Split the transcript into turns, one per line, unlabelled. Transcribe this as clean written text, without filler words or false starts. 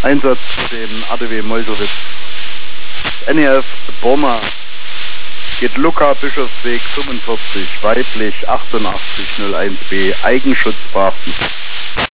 Einsatz dem ADW Meuselwitz. NEF Burma geht Luca Bischofsweg 45, weiblich 8801B, Eigenschutz beachten.